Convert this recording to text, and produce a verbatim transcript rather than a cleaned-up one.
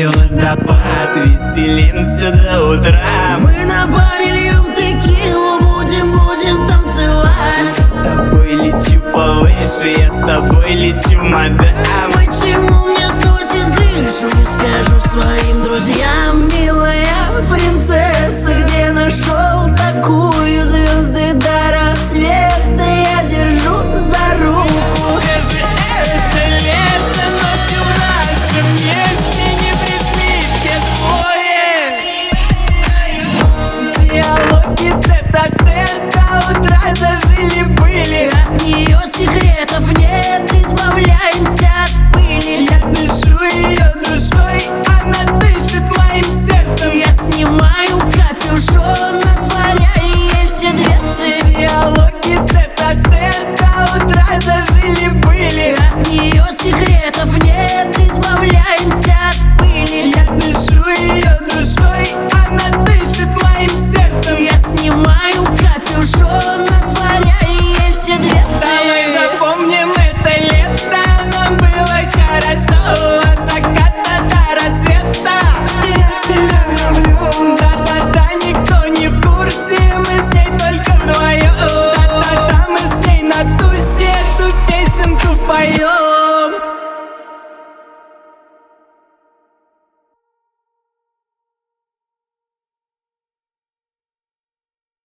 реке водопад, веселимся до утра. Мы на баре льем текилу, будем, будем танцевать. С тобой лечу повыше, я с тобой лечу, мадам. Почему мне сносит крышу, не скажу своим друзьям. Милая принцесса, где нашел такую звезды, да?